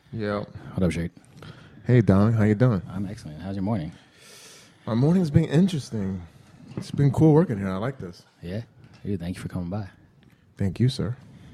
Yeah. What up, Shirt? Hey, Don. How you doing? I'm excellent. How's your morning? My morning's been interesting. It's been cool working here. I like this. Yeah. Dude, thank you for coming by. Thank you, sir.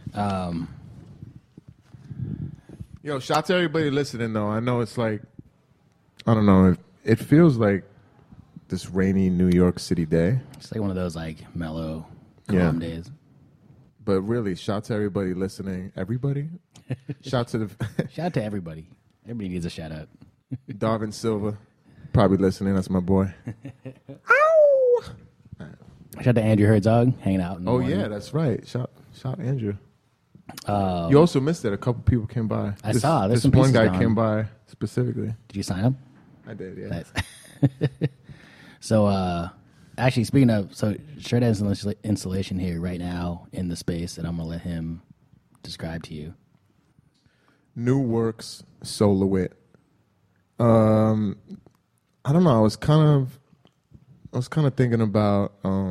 Yo, shout out to everybody listening, though. I know it's like, I don't know. It feels like this rainy New York City day. It's like one of those like mellow, Yeah. calm days. But really, shout out to everybody listening. Everybody? Shout out to the Shout out to everybody. Everybody needs a shout out. Darvin Silva. Probably listening. That's my boy. Ow! Shout out to Andrew Herzog hanging out. In the Oh, morning. yeah, that's right. Shout Andrew. You also missed it. A couple people came by. I saw. There's This some one pieces guy gone. came by specifically. Did you sign up? I did, yeah. Nice. So, actually, speaking of, Shirt has installation here right now in the space, and I'm going to let him describe to you. New Works Soloist. I don't know. I was kind of thinking about.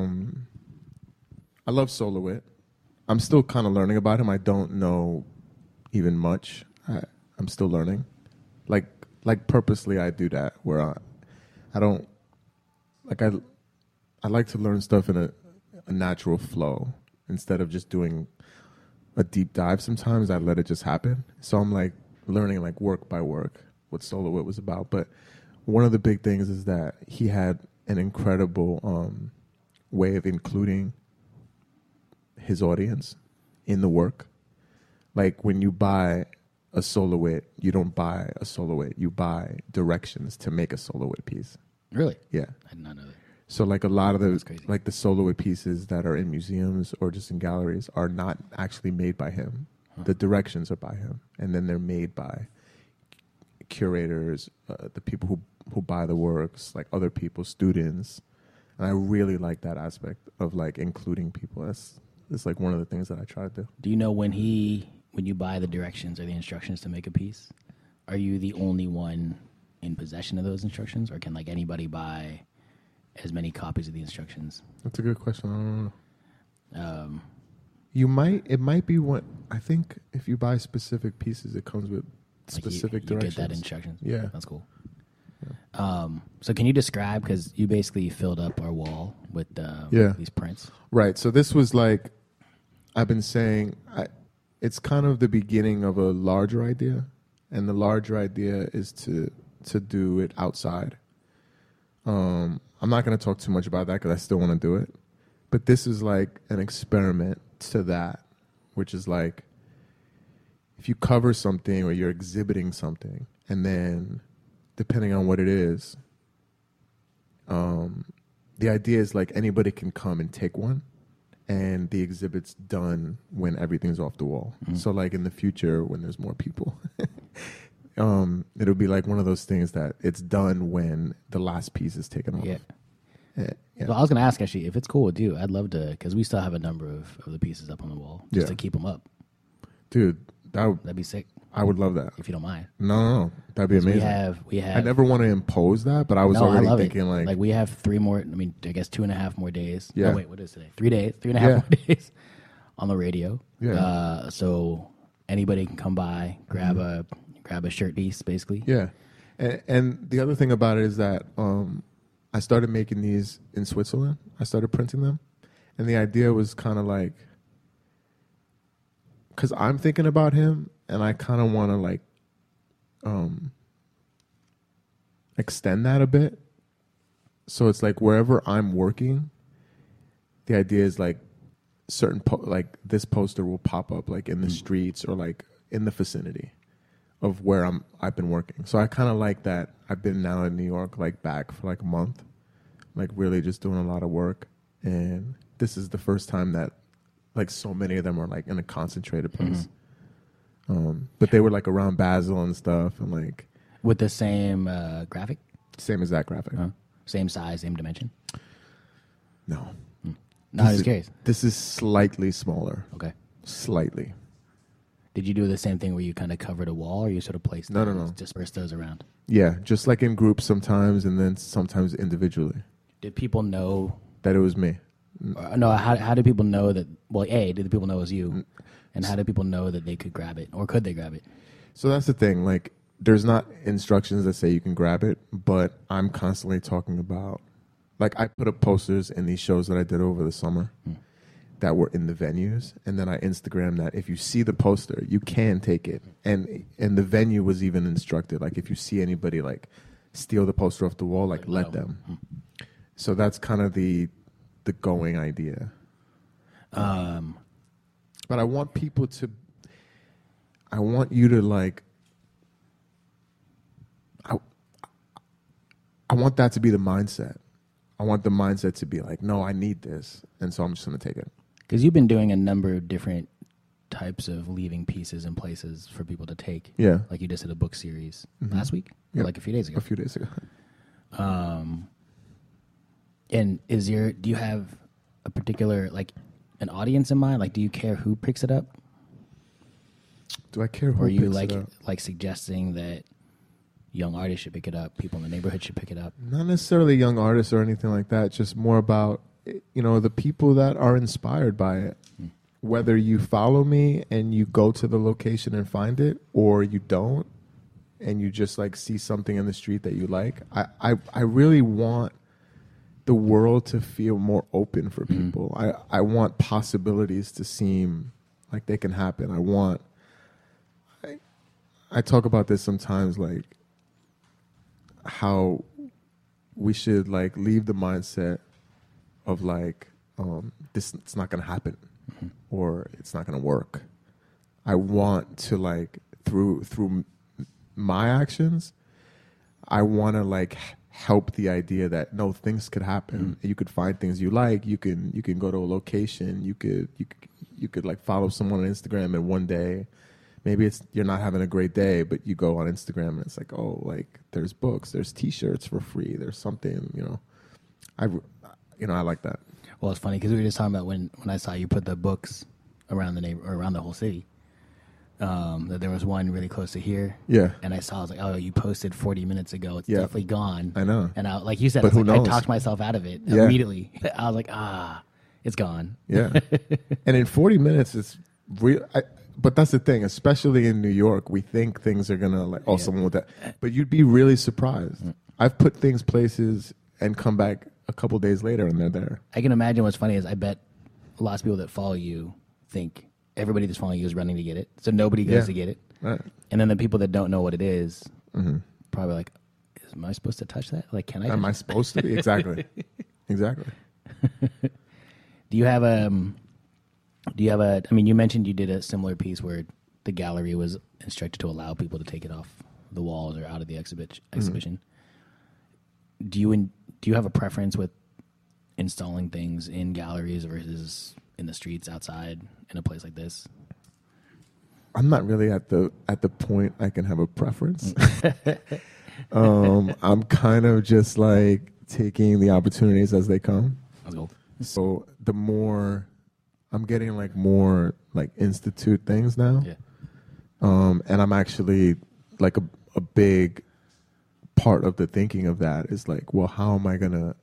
I love Soloist. I'm still kind of learning about him. I don't know even much. I'm still learning. Like purposely, I do that where I don't like I like to learn stuff in a natural flow instead of just doing a deep dive. Sometimes I let it just happen. So I'm like learning like work by work what Soloist was about. But one of the big things is that he had an incredible way of including his audience in the work. Like when you buy a Soloist, you don't buy a Soloist. You buy directions to make a Soloist piece. Really? Yeah. I did not know that. So like a lot of That's the crazy. like the Soloist pieces that are in museums or just in galleries are not actually made by him. The directions are by him, and then they're made by curators, the people who buy the works, like other people, students. And I really like that aspect of like including people. It's like one of the things that I try to do. Do you know when you buy the directions or the instructions to make a piece, are you the only one in possession of those instructions, or can like anybody buy as many copies of the instructions? That's a good question. I don't know. It might be what I think. If you buy specific pieces, it comes with Like specific you directions. get that instructions. Yeah. That's cool. So can you describe, because you basically filled up our wall with these prints. Right. So this was like, I've been saying, it's kind of the beginning of a larger idea, and the larger idea is to do it outside. I'm not going to talk too much about that because I still want to do it, but this is like an experiment to that, which is like, if you cover something or you're exhibiting something, and then depending on what it is, the idea is like anybody can come and take one, and the exhibit's done when everything's off the wall. Mm-hmm. So like in the future when there's more people, it'll be like one of those things that it's done when the last piece is taken off. Yeah. Yeah. Well, I was going to ask, actually, if it's cool with you, I'd love to, because we still have a number of the pieces up on the wall, just Yeah. to keep them up. Dude, That'd be sick, I would love that. if you don't mind. No, that'd be amazing. We have. I never want to impose that, but I was No, I already love thinking it. like we have 3 more. I mean, I guess 2.5 more days. Yeah. Oh, wait, what is today? 3 days, 3.5 more days on the radio. Yeah. So anybody can come by, grab a shirt piece, basically. Yeah, and the other thing about it is that I started making these in Switzerland. I started printing them, and the idea was kind of like, because I'm thinking about him, and I kind of want to like extend that a bit. So it's like wherever I'm working, the idea is like certain like this poster will pop up like in the streets or like in the vicinity of where I've been working. So I kind of like that. I've been now in New York, like back for like a month, like really just doing a lot of work. And this is the first time that like so many of them are like in a concentrated place. But they were like around Basel and stuff, and like With the same graphic, same exact graphic. same size, same dimension. No. No, I was This is- curious. This is slightly smaller. Okay. Slightly. Did you do the same thing where you kind of covered a wall, or you sort of placed No, those, no. dispersed those around? Yeah, just like in groups sometimes, and then sometimes individually. Did people know? That it was me. No, how did people know that? Well, did the people know it was you? And how did people know that they could grab it, or could they grab it? So that's the thing. Like, there's not instructions that say you can grab it, but I'm constantly talking about, like, I put up posters in these shows that I did over the summer that were in the venues, and then I Instagram that if you see the poster, you can take it. And the venue was even instructed, like, if you see anybody like steal the poster off the wall, like, let them. So that's kind of the going idea. But I want people to, I want you to like, I want that to be the mindset. I want the mindset to be like, no, I need this, and so I'm just going to take it. Because you've been doing a number of different types of leaving pieces and places for people to take. Yeah. Like you just did a book series last week? Or like a few days ago? A few days ago. And do you have a particular, like, an audience in mind? Like, do you care who picks it up? Do I care who Or are you picks it up? like suggesting that young artists should pick it up, people in the neighborhood should pick it up? Not necessarily young artists or anything like that, just more about, you know, the people that are inspired by it. Whether you follow me and you go to the location and find it, or you don't, and you just like see something in the street that you like. I really want the world to feel more open for people. I want possibilities to seem like they can happen. I talk about this sometimes, like how we should like leave the mindset of like this, it's not going to happen or it's not going to work. I want to like through my actions, I want to like help the idea that no, things could happen. You could find things you like. You can go to a location. You could like follow someone on Instagram, and one day, maybe you're not having a great day, but you go on Instagram and it's like, oh, like there's books, there's T-shirts for free, there's something, you know. I like that. Well, it's funny because we were just talking about when I saw you put the books around around the whole city. That there was one really close to here. Yeah. And I saw, I was like, oh, you posted 40 minutes ago. It's definitely gone. I know. And like you said, But who I knows? talked myself out of it immediately. I was like, it's gone. Yeah. And in 40 minutes, it's real. But that's the thing, especially in New York, we think things are going to like, someone with that. But you'd be really surprised. I've put things places and come back a couple days later and they're there. I can imagine what's funny is I bet lots of people that follow you think everybody that's following you is running to get it. So nobody goes to get it. Right. And then the people that don't know what it is, probably like, am I supposed to touch that? Like, can I? Am I supposed to be? Exactly. Exactly. Do you have a, I mean, you mentioned you did a similar piece where the gallery was instructed to allow people to take it off the walls or out of the exhibition. Do you have a preference with installing things in galleries versus in the streets outside in a place like this? I'm not really at the point I can have a preference. I'm kind of just like taking the opportunities as they come. Let's go. So the more I'm getting like more like institute things now. Yeah. And I'm actually like a big part of the thinking of that is like, well, how am I going to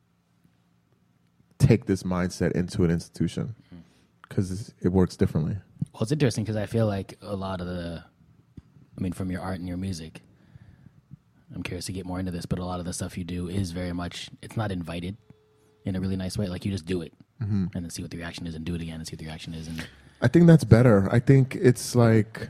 take this mindset into an institution? Because it works differently. Well, it's interesting because I feel like a lot of from your art and your music, I'm curious to get more into this, but a lot of the stuff you do is very much, it's not invited in a really nice way. Like you just do it and then see what the reaction is and do it again and see what the reaction is. And I think that's better. I think it's like,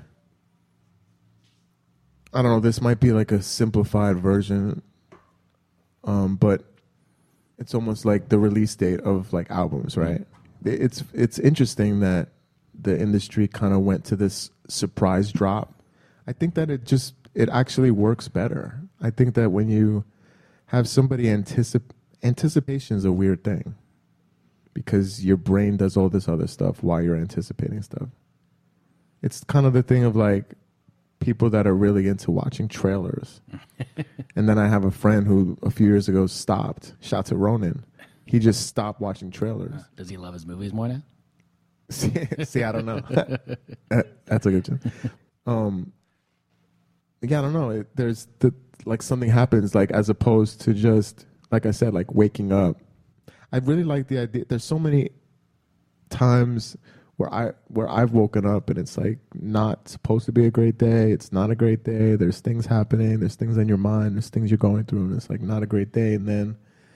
I don't know, this might be like a simplified version, but it's almost like the release date of like albums, right? It's interesting that the industry kind of went to this surprise drop. I think that it actually works better. I think that when you have somebody anticipation is a weird thing because your brain does all this other stuff while you're anticipating stuff. It's kind of the thing of like people that are really into watching trailers. And then I have a friend who a few years ago stopped. Shout to Ronan. He just stopped watching trailers. does he love his movies more now? See, I don't know. That's a good one. Yeah, I don't know. There's like something happens, like as opposed to just, like I said, like waking up. I really like the idea. There's so many times where I've woken up and it's like not supposed to be a great day. It's not a great day. There's things happening. There's things in your mind. There's things you're going through, and it's like not a great day. And then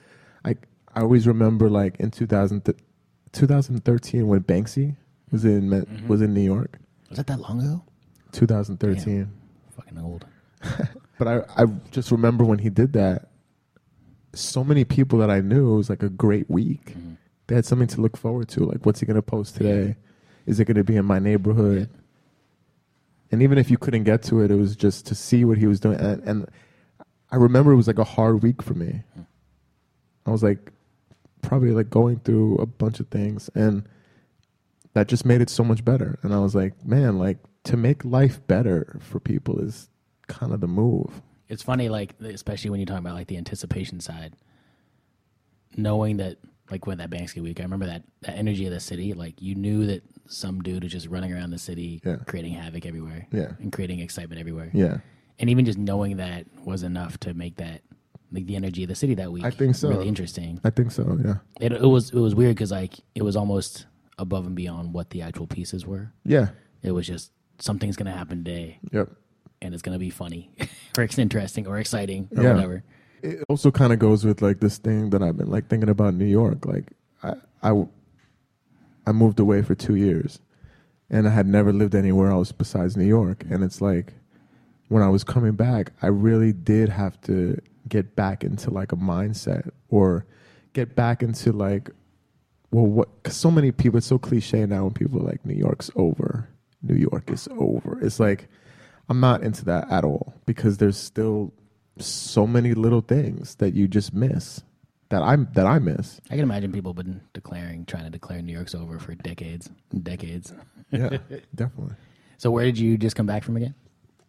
I always remember like in 2013 when Banksy was in New York. Was that long ago? 2013. Damn. Fucking old. But I just remember when he did that, so many people that I knew, it was like a great week. Mm-hmm. They had something to look forward to. Like, what's he going to post today? Yeah. Is it going to be in my neighborhood? Yeah. And even if you couldn't get to it, it was just to see what he was doing. And I remember it was like a hard week for me. I was like probably like going through a bunch of things, and that just made it so much better. And I was like, man, like to make life better for people is kind of the move. It's funny, like, especially when you're talking about like the anticipation side, knowing that like when that Banksy week, I remember that energy of the city, like you knew that some dude was just running around the city, creating havoc everywhere, and creating excitement everywhere. Yeah. And even just knowing that was enough to make that, like the energy of the city that week, I think so. Really interesting. I think so. Yeah. It was weird because like it was almost above and beyond what the actual pieces were. Yeah. It was just something's gonna happen today. Yep. And it's gonna be funny, or it's interesting, or exciting, or whatever. It also kind of goes with like this thing that I've been like thinking about New York. Like I moved away for 2 years, and I had never lived anywhere else besides New York. And it's like when I was coming back, I really did have to get back into like a mindset, or get back into like, well, what? Because so many people, it's so cliche now when people are like, New York's over. New York is over. It's like, I'm not into that at all, because there's still so many little things that you just miss, that I miss. I can imagine people have been trying to declare New York's over for decades and decades. Yeah, definitely. So where did you just come back from again?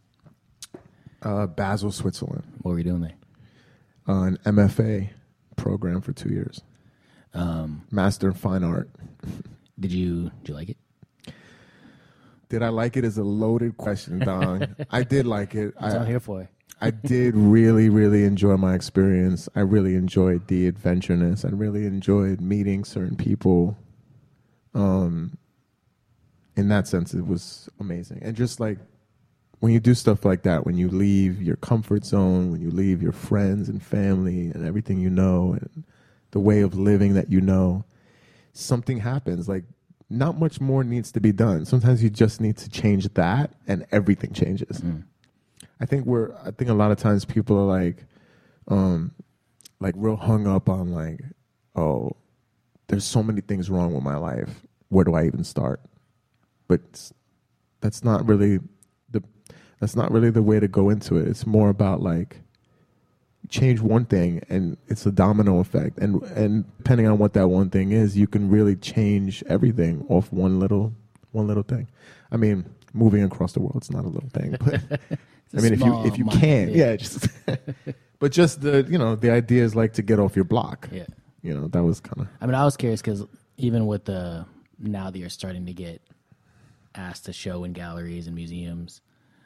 Basel, Switzerland. What were you doing there? An MFA program for 2 years. Master in Fine Art. Did you like it? Did I like it is a loaded question, Don. I did like it. That's what I'm here for. I did really, really enjoy my experience. I really enjoyed the adventureness. I really enjoyed meeting certain people. In that sense, it was amazing. And just like when you do stuff like that, when you leave your comfort zone, when you leave your friends and family and everything you know, and the way of living that you know, something happens. Like, not much more needs to be done. Sometimes you just need to change that, and everything changes. I think a lot of times people are like real hung up on like, oh, there's so many things wrong with my life. Where do I even start? But that's not really the way to go into it. It's more about like, change one thing and it's a domino effect, and depending on what that one thing is, you can really change everything off one little thing. I mean, moving across the world is not a little thing, but I mean, if you can, just but just the idea is like to get off your block. Yeah, that was kind of. I mean, I was curious because even with now that you're starting to get asked to show in galleries and museums,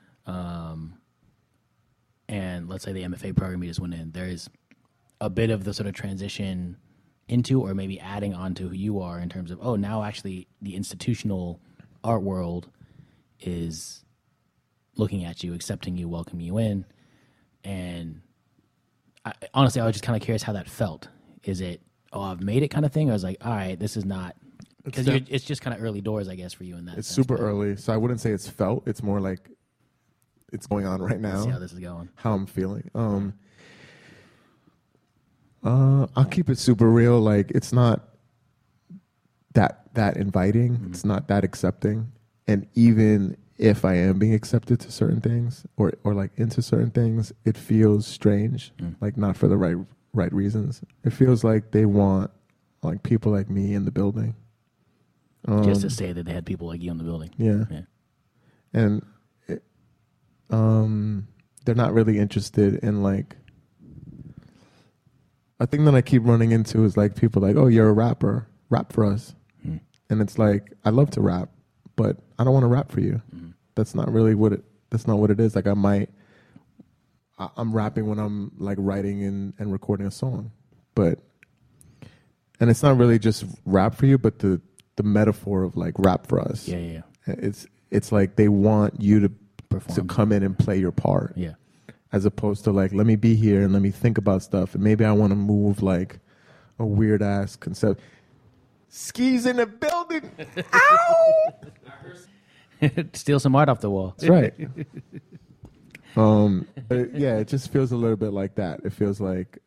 and let's say the MFA program you just went in, there is a bit of the sort of transition into, or maybe adding on to who you are in terms of, oh, now actually the institutional art world is looking at you, accepting you, welcoming you in. And honestly, I was just kind of curious how that felt. Is it, oh, I've made it kind of thing? Or I was like, all right, this is not, because it's just kind of early doors, I guess, for you in that sense. It's super early. So I wouldn't say it's felt. It's more like, it's going on right now. Let's see how this is going. How I'm feeling. I'll keep it super real. Like, it's not that inviting. Mm-hmm. It's not that accepting. And even if I am being accepted to certain things or like into certain things, it feels strange. Like, not for the right reasons. It feels like they want like people like me in the building. Just to say that they had people like you in the building. Yeah. And they're not really interested in like, a thing that I keep running into is like people like, oh, you're a rapper, rap for us. And it's like, I love to rap, but I don't want to rap for you. That's not really that's not what it is. Like, I'm rapping when I'm like writing and recording a song, and it's not really just rap for you, but the the metaphor of like rap for us. Yeah. It's like they want you to Perform. come in and play your part. Yeah. As opposed to like, let me be here and let me think about stuff, and maybe I want to move like a weird ass concept. Skis in the building. Ow! Steal some art off the wall. That's right. Yeah, it just feels a little bit like that. It feels like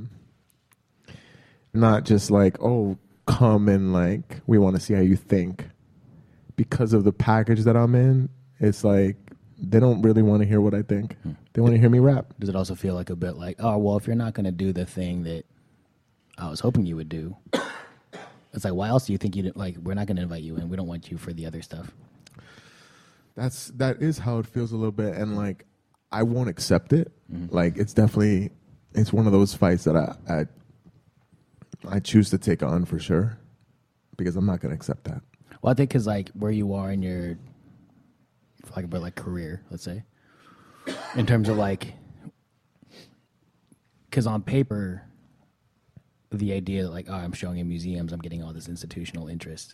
not just like, oh, come and like we want to see how you think. Because of the package that I'm in, it's like they don't really want to hear what I think. They want to hear me rap. Does it also feel like a bit like, oh, well, if you're not going to do the thing that I was hoping you would do, it's like, why else do you think you like? We're not going to invite you in. We don't want you for the other stuff. That is how it feels a little bit, and like I won't accept it. Like it's one of those fights that I choose to take on for sure, because I'm not going to accept that. Well, I think because like where you are in your, for lack of a better, like career, let's say, in terms of like, because on paper, the idea that like, oh, I'm showing in museums, I'm getting all this institutional interest,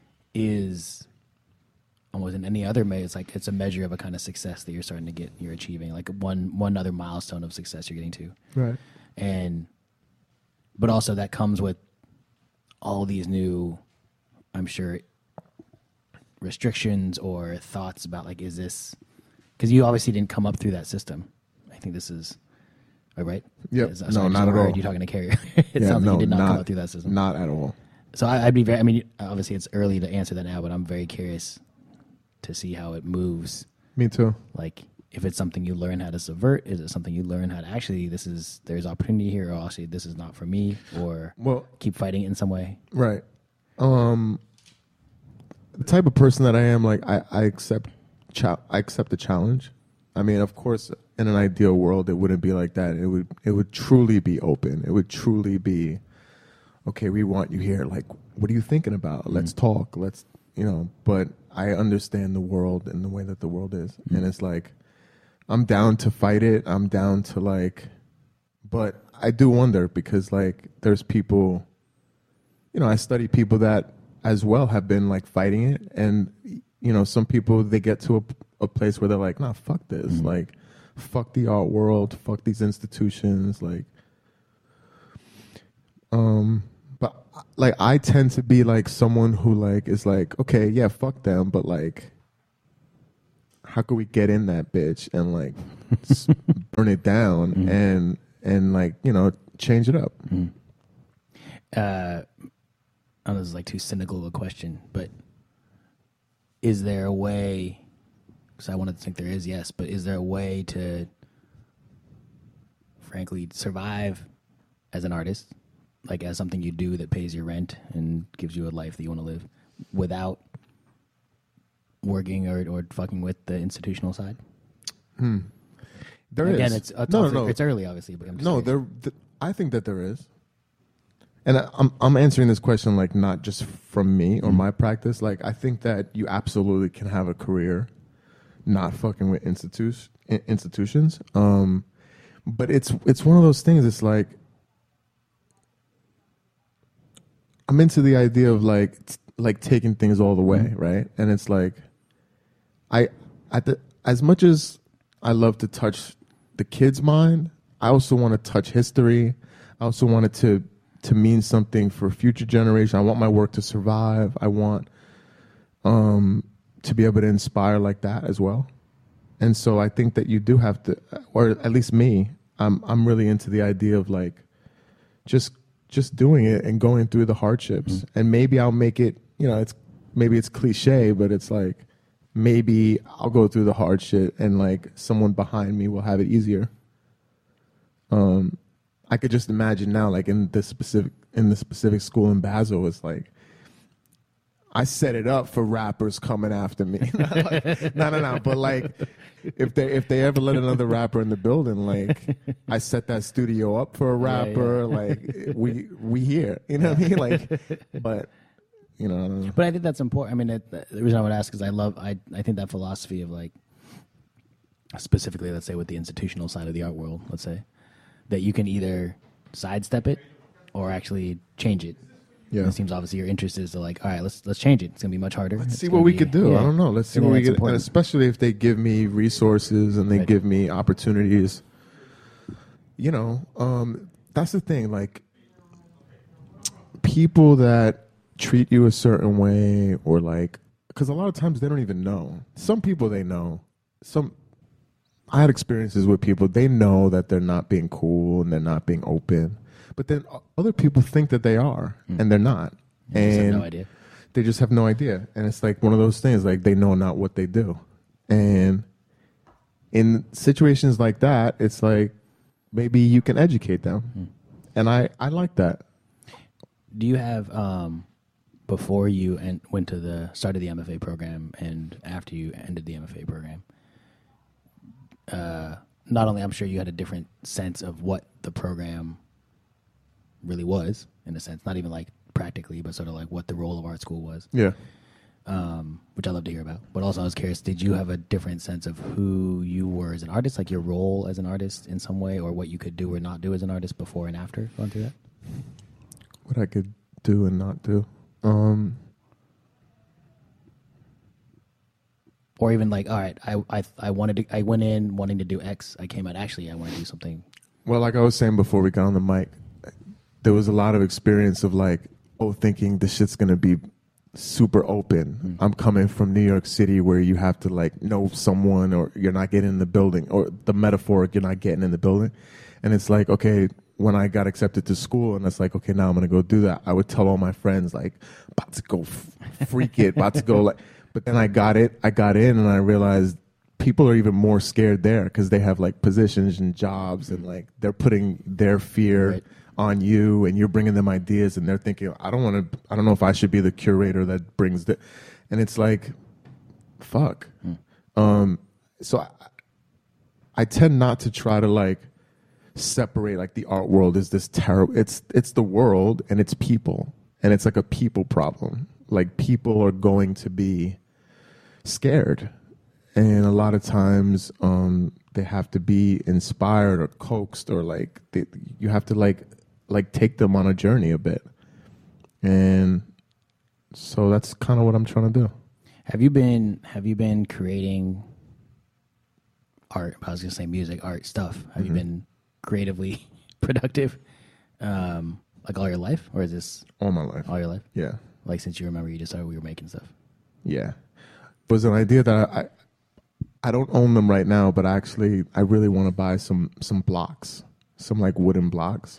is almost in any other way, it's like it's a measure of a kind of success that you're starting to get, you're achieving, like one other milestone of success you're getting to, Right. But also that comes with all these new, I'm sure, restrictions or thoughts about like, is this, because you obviously didn't come up through that system. I think this is, right? Yep. No, not at all. You talking to Carrier? It sounds like you did not come up through that system. Not at all. So I'd be very, I mean, obviously it's early to answer that now, but I'm very curious to see how it moves. Me too. Like, if it's something you learn how to subvert, is it something you learn how to actually, there's opportunity here, or actually this is not for me, or keep fighting it in some way? Right. The type of person that I am, like I accept the challenge. I mean, of course, in an ideal world, it wouldn't be like that. It would truly be open. It would truly be, okay, we want you here. Like, what are you thinking about? Let's talk. Let's, but I understand the world and the way that the world is. And it's like, I'm down to fight it. I'm down to like, but I do wonder because like there's people, I study people that as well have been like fighting it. And, some people, they get to a place where they're like, nah, fuck this. Like, fuck the art world. Fuck these institutions. Like, but like I tend to be like someone who like is like, okay, yeah, fuck them, but like, how could we get in that bitch and like burn it down and like change it up? I know this is like too cynical of a question, but is there a way? Because I wanted to think there is, yes, but is there a way to, frankly, survive as an artist? Like as something you do that pays your rent and gives you a life that you want to live without working or fucking with the institutional side? There Again, is. it's a tough, it's early, obviously, but I'm just I think that there is. And I'm answering this question like not just from me or my practice. Like I think that you absolutely can have a career not fucking with institutions. But it's one of those things. It's like I'm into the idea of like taking things all the way, right? And it's like as much as I love to touch the kid's mind, I also want to touch history. I also want it to mean something for future generation. I want my work to survive. I want to be able to inspire like that as well. And so I think that you do have to, or at least me, I'm really into the idea of like just doing it and going through the hardships. And maybe I'll make it, maybe it's cliche, but it's like maybe I'll go through the hard shit and like someone behind me will have it easier. I could just imagine now, like in the specific school in Basel, it's like I set it up for rappers coming after me. No. But like, if they ever let another rapper in the building, like I set that studio up for a rapper. Yeah. Like we here, you know what I mean? Like, but I don't know. But I think that's important. I mean, the reason I would ask is I think that philosophy of like, specifically, let's say with the institutional side of the art world, let's say, that you can either sidestep it or actually change it. Yeah. And it seems obviously your interest is to like, all right, let's change it. It's gonna be much harder. Let's It's see gonna what we be- could do. yeah. I don't know. Let's see I what think we that's get, and important. especially if they give me resources and they Right. give me opportunities. That's the thing. Like, people that treat you a certain way, or like, because a lot of times they don't even know. Some people they know. I had experiences with people, they know that they're not being cool and they're not being open, but then other people think that they are, and they're not. You just have And no idea. they just have no idea. And it's like one of those things, like they know not what they do. And in situations like that, it's like maybe you can educate them. And I like that. Do you have before you went to started the MFA program and after you ended the MFA program? Not only I'm sure you had a different sense of what the program really was, in a sense, not even like practically, but sort of like what the role of art school was, Yeah. which I love to hear about. But also I was curious, did you have a different sense of who you were as an artist, like your role as an artist in some way, or what you could do or not do as an artist before and after going through that? What I could do and not do. Or even like, all right, I went in wanting to do X. I came out, actually, I want to do something. Well, like I was saying before we got on the mic, there was a lot of experience of like, thinking this shit's going to be super open. I'm coming from New York City where you have to like know someone, or you're not getting in the building, or the metaphoric, you're not getting in the building. And it's like, okay, when I got accepted to school and it's like, okay, now I'm going to go do that, I would tell all my friends like, about to go freak it, about to go like, but then I got in and I realized people are even more scared there because they have like positions and jobs, and like they're putting their fear Right. on you, and you're bringing them ideas, and they're thinking, I don't know if I should be the curator that brings the, and it's like, fuck. So I tend not to try to like separate like the art world is this terrible, it's the world and it's people, and it's like a people problem. Like people are going to be scared, and a lot of times they have to be inspired or coaxed, or like you have to like take them on a journey a bit. And so that's kind of what I'm trying to do. Have you been creating art? I was gonna say music, art stuff. Have you been creatively productive, like all your life, or is this All my life. all your life? Yeah. Like since you remember, you just started, we were making stuff. Yeah. It was an idea that I don't own them right now, but I really want to buy some blocks, some like wooden blocks.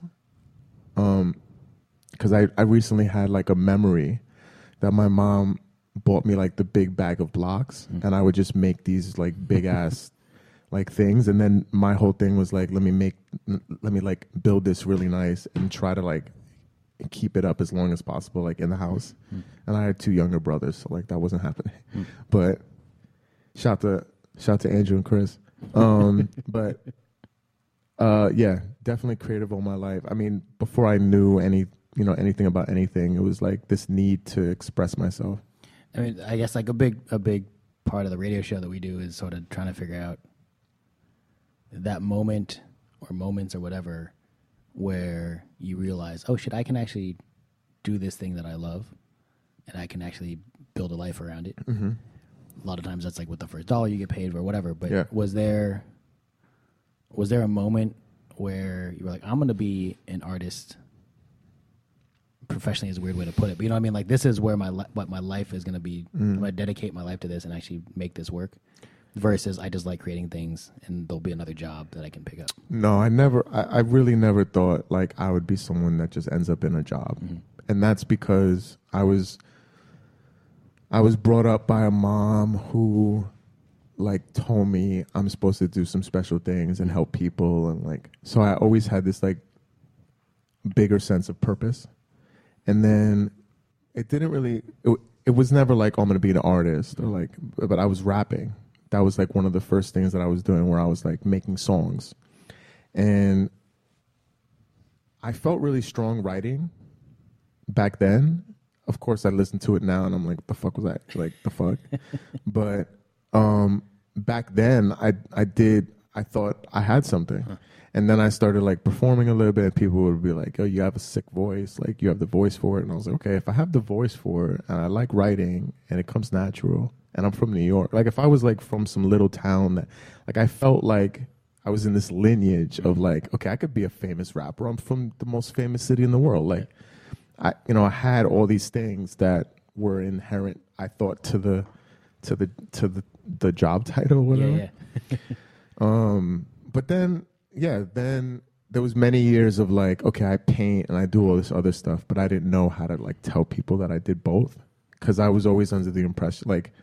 Because I recently had like a memory that my mom bought me like the big bag of blocks, and I would just make these like big ass like things, and then my whole thing was like, let me like build this really nice and try to like keep it up as long as possible like in the house. And I had 2 younger brothers, so like that wasn't happening. But shout to Andrew and Chris. But yeah, definitely creative all my life. I mean, before I knew anything about anything, it was like this need to express myself. I mean, I guess like a big part of the radio show that we do is sort of trying to figure out that moment or moments or whatever where you realize, oh shit, I can actually do this thing that I love, and I can actually build a life around it. A lot of times that's like with the first dollar you get paid or whatever. But Yeah. was there a moment where you were like, I'm going to be an artist professionally is a weird way to put it, but you know what I mean? Like this is where what my life is going to be. I'm going to dedicate my life to this and actually make this work, versus I just like creating things and there'll be another job that I can pick up. No, I really never thought like I would be someone that just ends up in a job. And that's because I was brought up by a mom who like told me I'm supposed to do some special things and help people, and like, so I always had this like bigger sense of purpose. And then it didn't really, it was never like, oh, I'm going to be an artist, or like, but I was rapping. That was like one of the first things that I was doing, where I was like making songs. And I felt really strong writing back then. Of course, I listen to it now and I'm like, what the fuck was that? Like, the fuck? But back then, I thought I had something. And then I started like performing a little bit, and people would be like, "Oh, you have a sick voice. Like you have the voice for it." And I was like, "Okay, if I have the voice for it, and I like writing, and it comes natural, and I'm from New York. Like if I was like from some little town that, like I felt like I was in this lineage of like, okay, I could be a famous rapper. I'm from the most famous city in the world. Like I had all these things that were inherent. I thought to the job title, or whatever. But then. Yeah, then there was many years of like, okay, I paint and I do all this other stuff, but I didn't know how to like tell people that I did both, because I was always under the impression like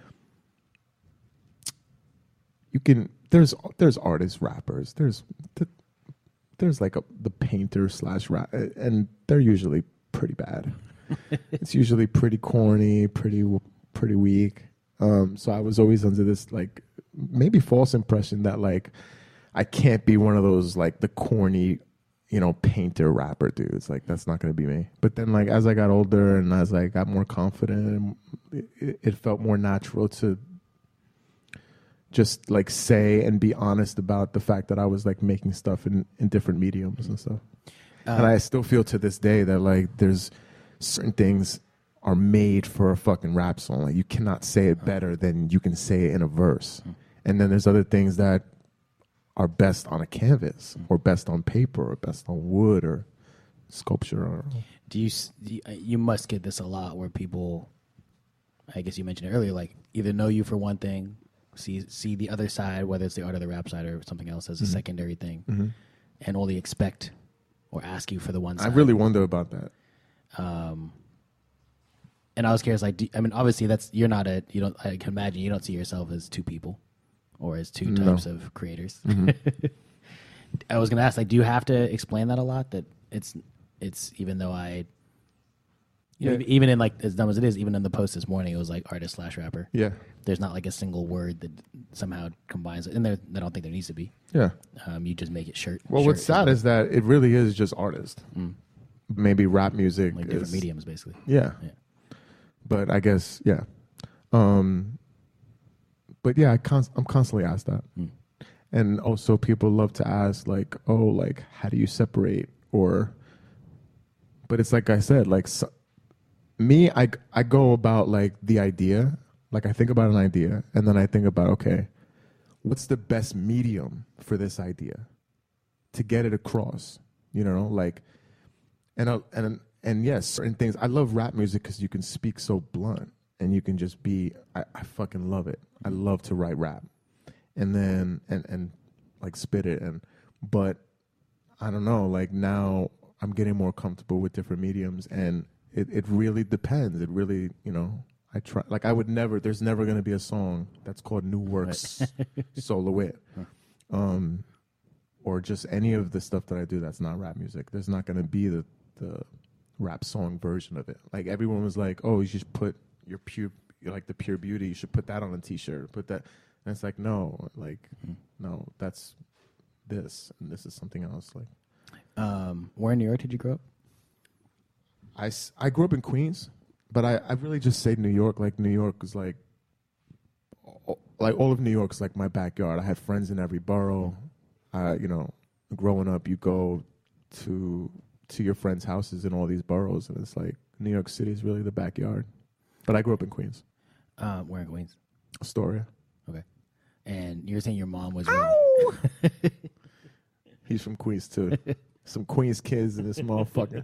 there's artists, rappers, there's like the painter / rap, and they're usually pretty bad. It's usually pretty corny, pretty weak. So I was always under this like maybe false impression that like I can't be one of those like the corny, painter rapper dudes. Like that's not going to be me. But then like as I got older and as I got more confident, it felt more natural to just like say and be honest about the fact that I was like making stuff in different mediums and stuff. And I still feel to this day that like there's certain things are made for a fucking rap song. Like you cannot say it better than you can say it in a verse. And then there's other things that are best on a canvas or best on paper or best on wood or sculpture. Or you must get this a lot where people, I guess you mentioned it earlier, like either know you for one thing, see the other side, whether it's the art of the rap side or something else as a secondary thing, and only expect or ask you for the one side. I really wonder about that. And I was curious, like, obviously I can imagine you don't see yourself as two people or as two types of creators. I was going to ask, like, do you have to explain that a lot? That it's even though even in like as dumb as it is, even in the post this morning, it was like artist / rapper. Yeah. There's not like a single word that somehow combines it. And I don't think there needs to be. Yeah. You just make it shirt. Well, what's sad is that it really is just artist. Maybe rap music. Like different mediums, basically. Yeah. But I guess, yeah. But yeah, I'm constantly asked that. And also people love to ask like, oh, like, how do you separate? But it's like I said, like me, I go about like the idea, like I think about an idea and then I think about, okay, what's the best medium for this idea to get it across, like, and yes, certain things, I love rap music because you can speak so blunt and you can just be, I fucking love it. I love to write rap and then, and like spit it. But I don't know, like now I'm getting more comfortable with different mediums and it really depends. It really, I try, like there's never going to be a song that's called New Works Soloist, or just any of the stuff that I do that's not rap music. There's not going to be the rap song version of it. Like everyone was like, oh, you should put your the Pure Beauty, you should put that on a t-shirt, put that. And it's like, no, like, no, that's this, and this is something else. Like, where in New York did you grow up? I grew up in Queens, but I really just say New York. Like New York is like all of New York's like my backyard. I had friends in every borough. Growing up, you go to your friends' houses in all these boroughs, and it's like New York City is really the backyard. But I grew up in Queens. Where in Queens? Astoria. Okay. And you're saying your mom was... He's from Queens, too. Some Queens kids in this motherfucker.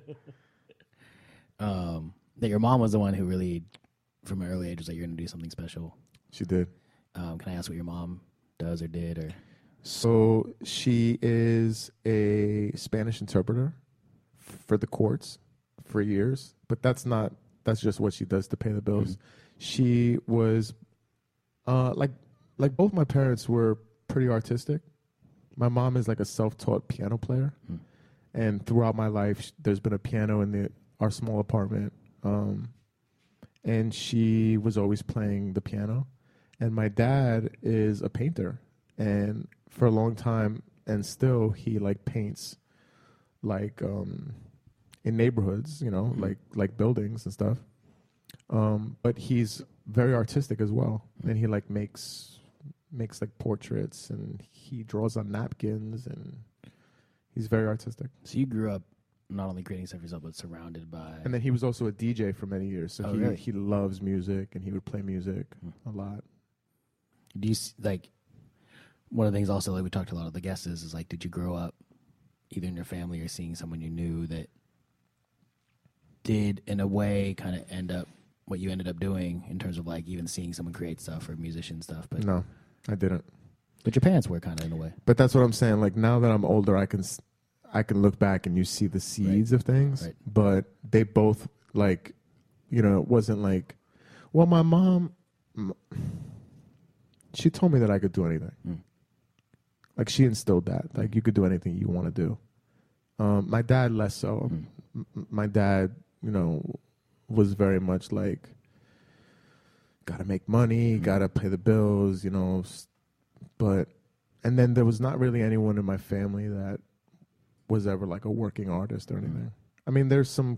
That your mom was the one who really, from an early age, was like, you're going to do something special. She did. Can I ask what your mom does or did? Or So she is a Spanish interpreter for the courts for years. But that's just what she does to pay the bills. She was, like both my parents were pretty artistic. My mom is like a self-taught piano player. And throughout my life, there's been a piano in our small apartment. And she was always playing the piano. And my dad is a painter. And for a long time, and still, he like paints like in neighborhoods, like buildings and stuff. But he's very artistic as well. And he like makes makes like portraits, and he draws on napkins, and he's very artistic. So you grew up not only creating stuff yourself, but surrounded by. And then he was also a DJ for many years, so Really? he loves music, and he would play music a lot. Do you like? One of the things also that we talked to a lot of the guests is like, did you grow up either in your family or seeing someone you knew that did in a way kind of end up what you ended up doing in terms of like even seeing someone create stuff or musician stuff? But No, I didn't. But your parents were kind of in a way. But that's what I'm saying. Like now that I'm older, I can look back and you see the seeds of things. Right. But they both like, you know, it wasn't like, well, my mom, she told me that I could do anything. Like she instilled that. Like you could do anything you want to do. My dad less so. My dad, you know, was very much like, gotta make money, gotta pay the bills, you know. But, and then there was not really anyone in my family that was ever like a working artist or anything. I mean, there's some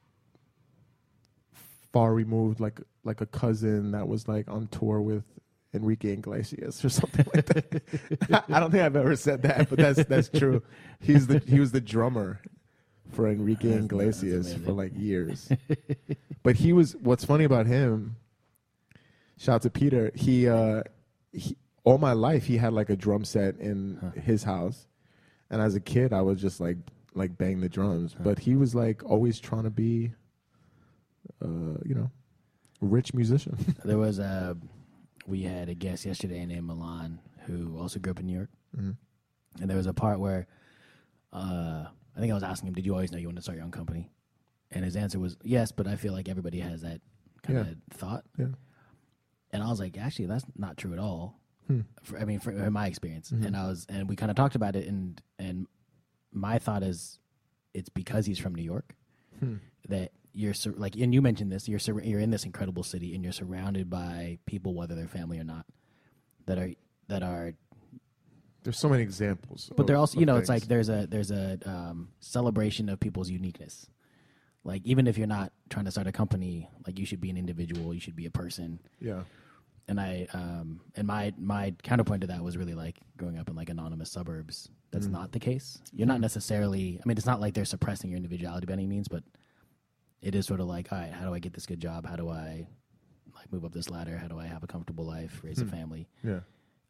far removed, like a cousin that was like on tour with Enrique Iglesias or something like that. I don't think I've ever said that, but that's true. He was the drummer for Enrique Iglesias for like years. But what's funny about him, shout out to Peter, he all my life he had like a drum set in his house. And as a kid I was just like bang the drums. But he was like always trying to be you know, rich musician. There was we had a guest yesterday named Milan who also grew up in New York. And there was a part where I think I was asking him, did you always know you wanted to start your own company? And his answer was yes, but I feel like everybody has that kind of thought. Yeah. And I was like, actually, that's not true at all. In my experience. And we kind of talked about it, and my thought is it's because he's from New York that you're like, and you mentioned this, you're in this incredible city and you're surrounded by people, whether they're family or not, that are there's so many examples. But they're also, you know, it's like there's a celebration of people's uniqueness. Like even if you're not trying to start a company, like you should be an individual, you should be a person. Yeah. And and my counterpoint to that was really like growing up in like anonymous suburbs. That's not the case. You're not necessarily, I mean, it's not like they're suppressing your individuality by any means, but it is sort of like, all right, how do I get this good job? How do I like move up this ladder? How do I have a comfortable life, raise a family? Yeah.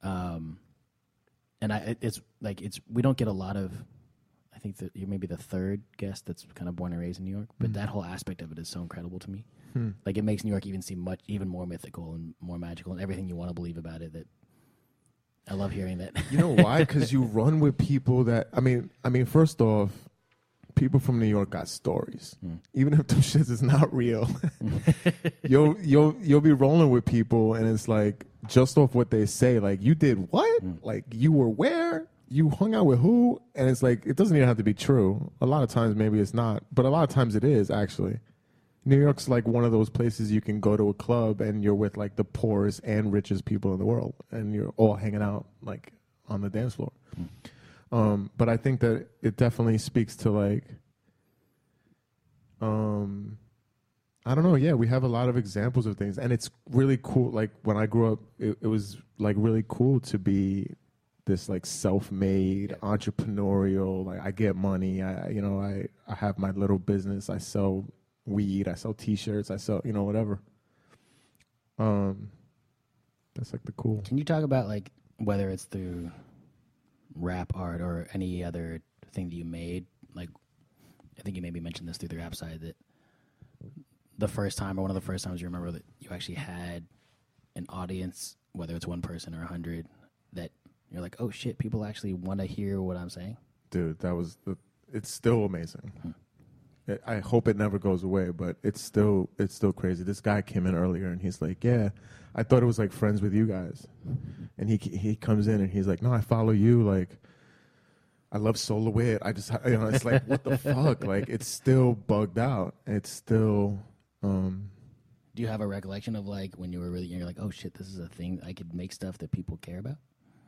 And we don't get a lot of, I think that you're maybe the third guest that's kind of born and raised in New York, but that whole aspect of it is so incredible to me. Like it makes New York even seem even more mythical and more magical and everything you want to believe about it. That I love hearing that. You know why? Because you run with people that, I mean, first off, people from New York got stories. Even if them shits is not real, you'll be rolling with people, and it's like just off what they say, like you did what? Like you were where? You hung out with who? And it's like it doesn't even have to be true. A lot of times maybe it's not, but a lot of times it is actually. New York's like one of those places you can go to a club and you're with like the poorest and richest people in the world, and you're all hanging out like on the dance floor. But I think that it definitely speaks to like, I don't know. Yeah, we have a lot of examples of things, and it's really cool. Like when I grew up, it was like really cool to be this like self-made entrepreneurial. Like I get money. I have my little business. I sell weed. I sell T-shirts. I sell whatever. That's like the cool. Can you talk about like whether it's through rap art or any other thing that you made? Like I think you maybe mentioned this through the rap side, that the first time or one of the first times you remember that you actually had an audience, whether it's one person or 100, that you're like, oh shit, people actually want to hear what I'm saying. Dude, it's still amazing. I hope it never goes away, but it's still crazy. This guy came in earlier and he's like, yeah, I thought it was like Friends with You guys. And he comes in and he's like, no, I follow you. Like, I love Soloist. I just, it's like, what the fuck? Like, it's still bugged out. It's still. Do you have a recollection of like when you were really young, you're like, oh shit, this is a thing. I could make stuff that people care about?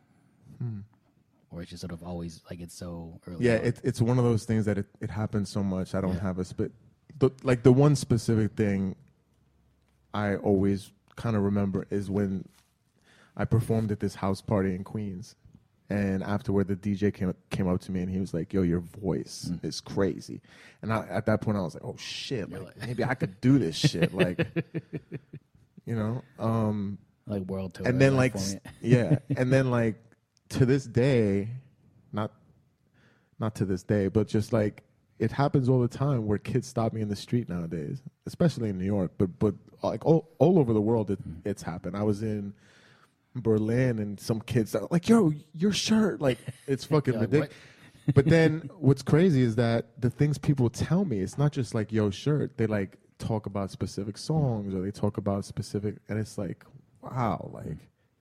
Or it's just sort of always like it's so early. Yeah, it's one of those things that it happens so much. I don't have the one specific thing I always kind of remember is when I performed at this house party in Queens. And afterward, the DJ came up to me and he was like, "Yo, your voice is crazy." And at that point, I was like, "Oh shit! Like maybe I could do this shit." Like, you know, like world tour. and then like yeah, and then like to this day, not to this day, but just like it happens all the time where kids stop me in the street nowadays, especially in New York, but like all over the world, it's happened. I was in Berlin and some kids are like, "Yo, your shirt," like it's fucking like, ridiculous. But then what's crazy is that the things people tell me, it's not just like, "Yo, shirt." They like talk about specific songs or they talk about specific, and it's like, wow, like,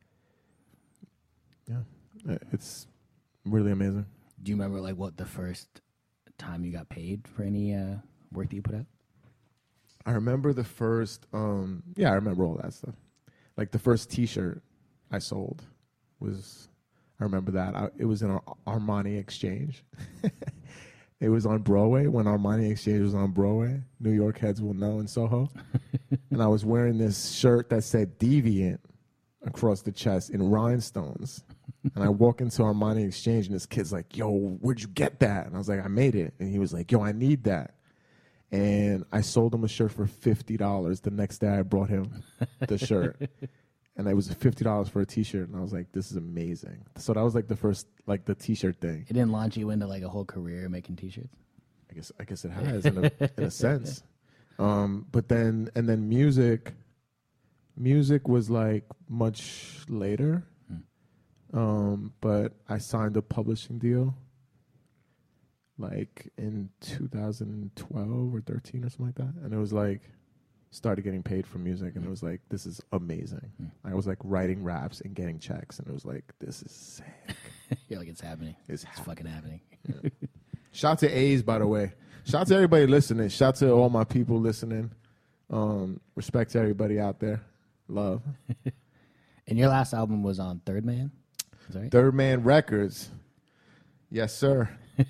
yeah, it's really amazing. Do you remember like what the first time you got paid for any work that you put out? I remember the first, I remember all that stuff. Like the first T-shirt I sold was, I remember that. It was in our Armani Exchange. It was on Broadway when Armani Exchange was on Broadway. New York heads will know in Soho. And I was wearing this shirt that said Deviant across the chest in rhinestones. And I walk into Armani Exchange and this kid's like, "Yo, where'd you get that?" And I was like, "I made it." And he was like, "Yo, I need that." And I sold him a shirt for $50. The next day I brought him the shirt. And it was $50 for a T-shirt. And I was like, "This is amazing." So that was like the first, like the T-shirt thing. It didn't launch you into like a whole career making T-shirts? I guess it has in a sense. But then music was like much later. But I signed a publishing deal like in 2012 or 13 or something like that. And it was like, started getting paid for music and it was like, this is amazing. I was like writing raps and getting checks and it was like, this is sick. You're like, it's happening. It's fucking happening. Yeah. Shout to A's, by the way. Shout to everybody listening. Shout to all my people listening. Respect to everybody out there. Love. And your last album was on Third Man? Is that right? Third Man Records. Yes, sir.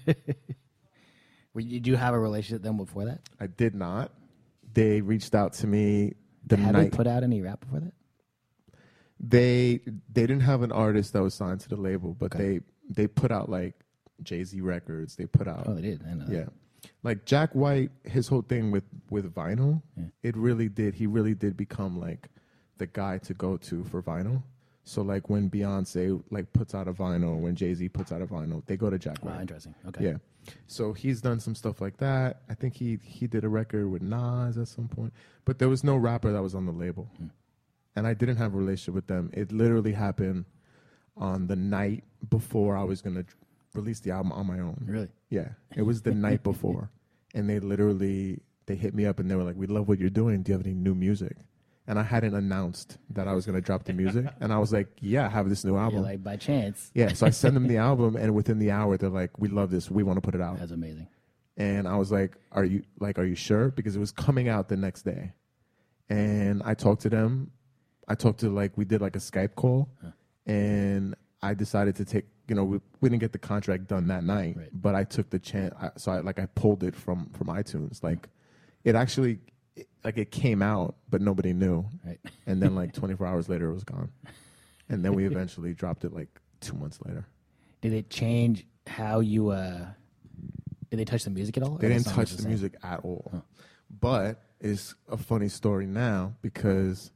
Did you have a relationship with them before that? I did not. They reached out to me Had they put out any rap before that? They didn't have an artist that was signed to the label, but Okay. they put out like Jay-Z records. They put out. Oh, they did. I know. Yeah. Like Jack White, his whole thing with vinyl, Yeah. he really did become like the guy to go to for vinyl. So like when Beyonce like puts out a vinyl, when Jay-Z puts out a vinyl, they go to Jack White. Oh, interesting. Okay. Yeah. So he's done some stuff like that. I think he did a record with Nas at some point, but there was no rapper that was on the label. And I didn't have a relationship with them. It literally happened on the night before I was going to release the album on my own. Really? Yeah. It was the night before. And they hit me up and they were like, "We love what you're doing. Do you have any new music?" And I hadn't announced that I was going to drop the music. And I was like, "Yeah, I have this new album." You're like, by chance. Yeah. So I send them the album and within the hour, they're like, "We love this. We want to put it out." That's amazing. And I was like, are you sure? Because it was coming out the next day. And I talked to them. We did like a Skype call. And I decided to take, we didn't get the contract done that night, Right. but I took the chance. I pulled it from iTunes. Like it actually, it came out, but nobody knew. Right. And then like 24 hours later, it was gone. And then we eventually dropped it like 2 months later. Did it change how you, did they touch the music at all? They didn't touch the music at all. Huh. But it's a funny story now because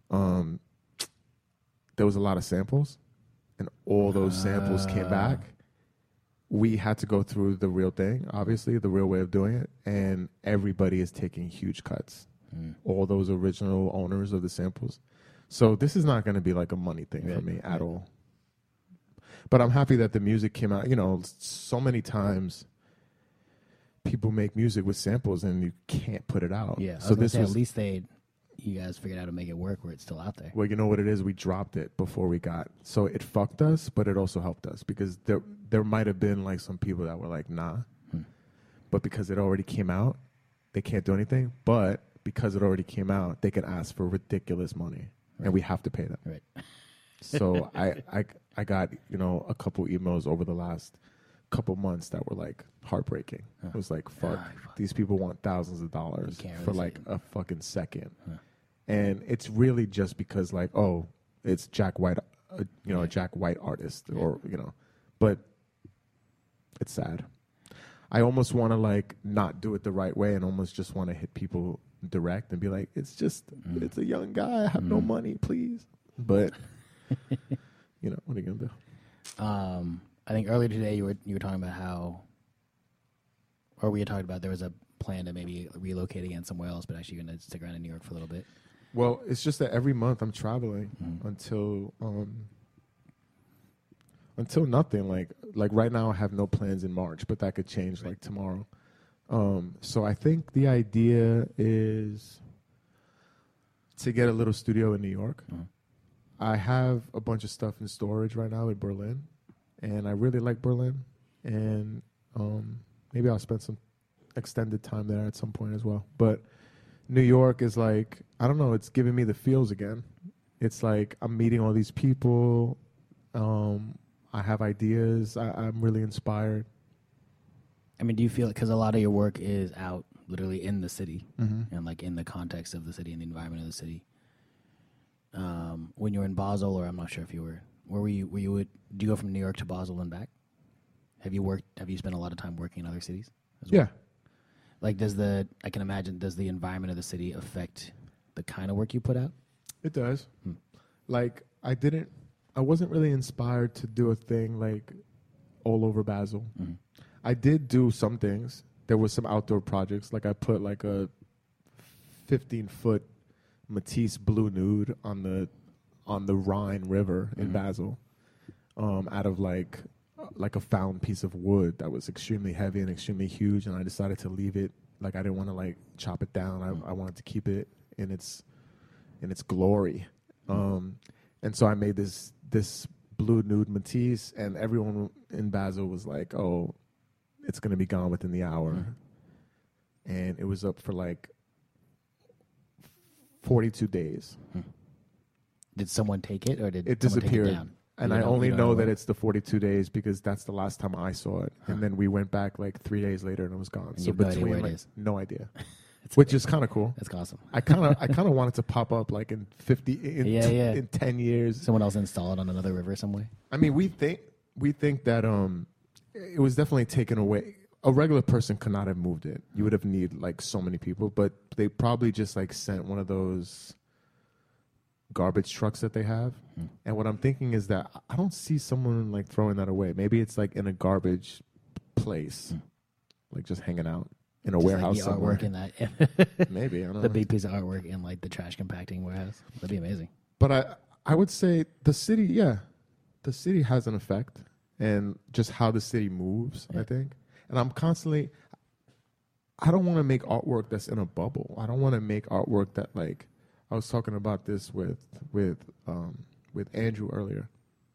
there was a lot of samples and all those samples came back. We had to go through the real thing, obviously, the real way of doing it. And everybody is taking huge cuts. All those original owners of the samples. So this is not going to be like a money thing for me at all. But I'm happy that the music came out. So many times people make music with samples and you can't put it out. Yeah. So at least you guys figured out how to make it work where it's still out there. Well, you know what it is? We dropped it before we got. So it fucked us, but it also helped us because there might have been like some people that were like, nah. But because it already came out, they can't do anything. But because it already came out, they can ask for ridiculous money. Right. And we have to pay them. Right. So I got, a couple emails over the last couple months that were like heartbreaking. It was like, fuck, these people want thousands of dollars for like a fucking second. And it's really just because like, oh, it's Jack White a a Jack White artist, or but it's sad. I almost want to like not do it the right way and almost just want to hit people direct and be like, it's a young guy. I have no money, please. But what are you gonna do? I think earlier today you were talking about how, or we had talked about there was a plan to maybe relocate again somewhere else, but actually you're going to stick around in New York for a little bit. Well, it's just that every month I'm traveling until nothing. Like right now I have no plans in March, but that could change like tomorrow. So I think the idea is to get a little studio in New York. I have a bunch of stuff in storage right now in Berlin, and I really like Berlin, and maybe I'll spend some extended time there at some point as well. But New York is like, I don't know, it's giving me the feels again. It's like I'm meeting all these people. I have ideas. I'm really inspired. I mean, do you feel it, because a lot of your work is out literally in the city and like in the context of the city and the environment of the city. When you were in Basel, or I'm not sure if you were, do you go from New York to Basel and back? Have you spent a lot of time working in other cities as well? Yeah. Like, does the environment of the city affect the kind of work you put out? It does. Like, I wasn't really inspired to do a thing like all over Basel. I did do some things. There was some outdoor projects. Like I put like a 15-foot Matisse blue nude on the Rhine River in Basel, out of like a found piece of wood that was extremely heavy and extremely huge, and I decided to leave it. Like I didn't want to like chop it down. I wanted to keep it in its glory. And so I made this blue nude Matisse, and everyone in Basel was like, "Oh, it's gonna be gone within the hour," and it was up for like 42 days. Did someone take it, or did it someone disappeared? Take it down? And I only know that it's the 42 days because that's the last time I saw it. And then we went back like 3 days later and it was gone. And so you have no idea where it like, is. no idea. Which is kind of cool. That's awesome. I kind of want it to pop up like in 10 years. Someone else install it on another river some way. I mean, we think that it was definitely taken away. A regular person could not have moved it. You would have needed like so many people, but they probably just like sent one of those garbage trucks that they have. And what I'm thinking is that I don't see someone like throwing that away. Maybe it's like in a garbage place, like just hanging out in a just warehouse like the somewhere. Artwork in that. Maybe I don't know. The big piece of artwork in like the trash compacting warehouse. That'd be amazing. But I would say the city has an effect, and just how the city moves. I think, and I don't want to make artwork that's in a bubble. I don't want to make artwork that like. I was talking about this with Andrew earlier.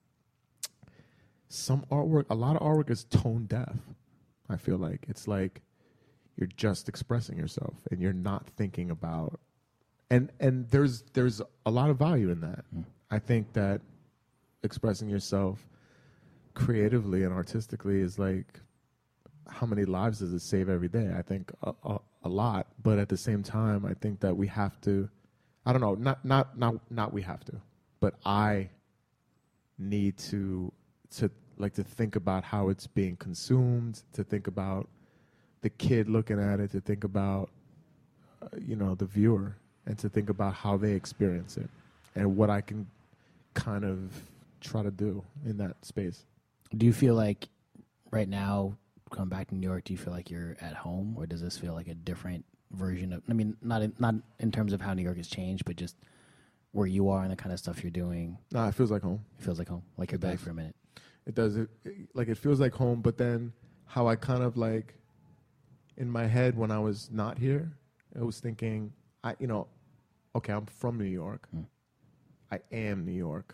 A lot of artwork is tone deaf. I feel like it's like you're just expressing yourself and you're not thinking about, and there's a lot of value in that. I think that expressing yourself creatively and artistically is like, how many lives does it save every day? I think a lot, but at the same time, I think that we have to. I don't know, not we have to, but I need to think about how it's being consumed, to think about the kid looking at it, to think about the viewer, and to think about how they experience it and what I can kind of try to do in that space. Do you feel like right now, coming back to New York, do you feel like you're at home, or does this feel like a different version of, I mean, not in terms of how New York has changed, but just where you are and the kind of stuff you're doing? Nah, it feels like home. It feels like home. Like you're back for a minute. It does. It feels like home, but then how I kind of like, in my head when I was not here, I was thinking, okay, I'm from New York. I am New York.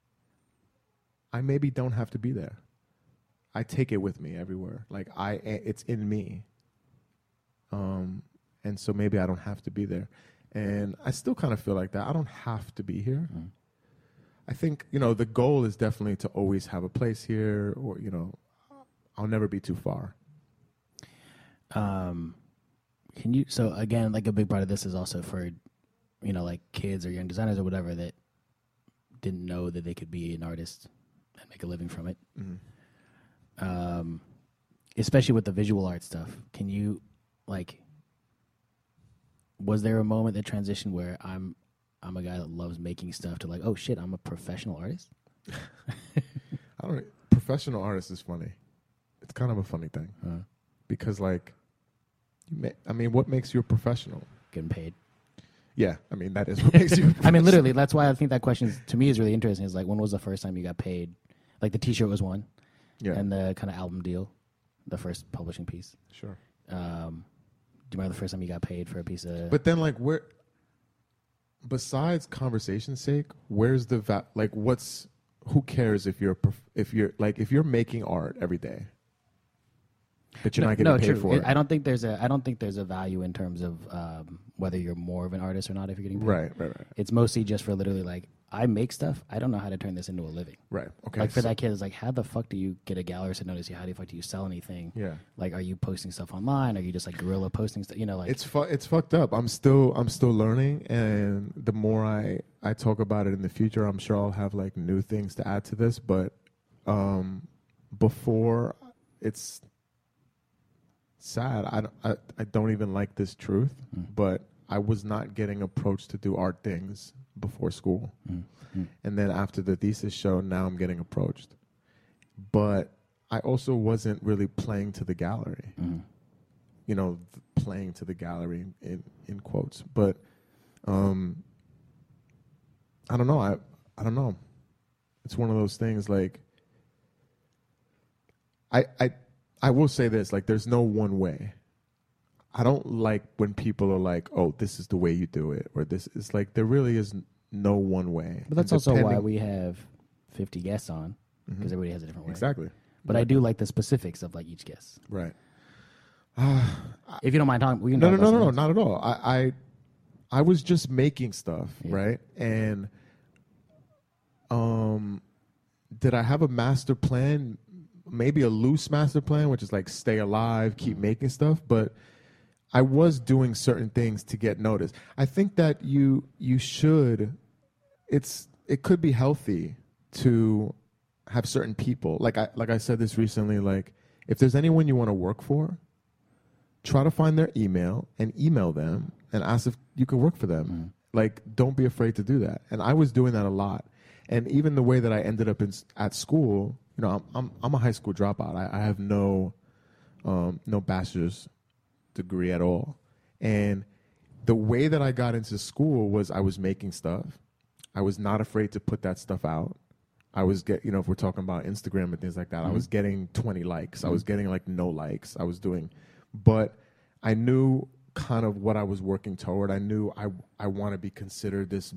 I maybe don't have to be there. I take it with me everywhere. Like it's in me. And so maybe I don't have to be there. And I still kind of feel like that. I don't have to be here. I think, the goal is definitely to always have a place here, or, I'll never be too far. So again, like a big part of this is also for, like kids or young designers or whatever, that didn't know that they could be an artist and make a living from it. Especially with the visual art stuff. Can you, like, was there a moment that transitioned where I'm a guy that loves making stuff to, like, oh shit, I'm a professional artist? Professional artist is funny. It's kind of a funny thing because, like, what makes you a professional? Getting paid. Yeah, I mean, that is what makes you a professional. I mean, literally, that's why I think that question to me is really interesting. Is like, when was the first time you got paid? Like, the T-shirt was one, and the kind of album deal, the first publishing piece. Sure. Do you remember the first time you got paid for a piece of? But then, like, where? Besides conversation's sake, where's the what's? Who cares if you're making art every day? That you're not getting paid for it. I don't think there's a value in terms of whether you're more of an artist or not if you're getting paid. Right. It's mostly just for literally, like, I make stuff. I don't know how to turn this into a living. Right. Okay. Like, for that kid, it's like, how the fuck do you get a gallery to notice you? How the fuck do you sell anything? Yeah. Like, are you posting stuff online? Are you just like guerrilla posting stuff? You know, like, it's fucked up. I'm still learning, and the more I talk about it in the future, I'm sure I'll have, like, new things to add to this. But before, it's sad. I don't even like this truth, but I was not getting approached to do art things before school. And then after the thesis show, now I'm getting approached. But I also wasn't really playing to the gallery. You know, playing to the gallery in quotes. But I don't know. I don't know. It's one of those things, like, I will say this, like, there's no one way. I don't like when people are like, oh, this is the way you do it, or this is, like, there really is no one way. But that's also why we have 50 guests on, because everybody has a different way. Exactly. But I do like the specifics of, like, each guest. Right. If you don't mind talking, we can No, talk not at all. I was just making stuff, right? And did I have a master plan? Maybe a loose master plan, which is like stay alive, keep making stuff, but I was doing certain things to get noticed. I think that you should, it could be healthy to have certain people, like I said this recently, like, if there's anyone you want to work for, try to find their email and email them and ask if you can work for them. Like, don't be afraid to do that. And I was doing that a lot. And even the way that I ended up at school, you know, I'm a high school dropout. I have no bachelor's degree at all. And the way that I got into school was I was making stuff. I was not afraid to put that stuff out. I was if we're talking about Instagram and things like that, I was getting 20 likes. I was getting, like, no likes. I was doing, but I knew kind of what I was working toward. I knew I want to be considered this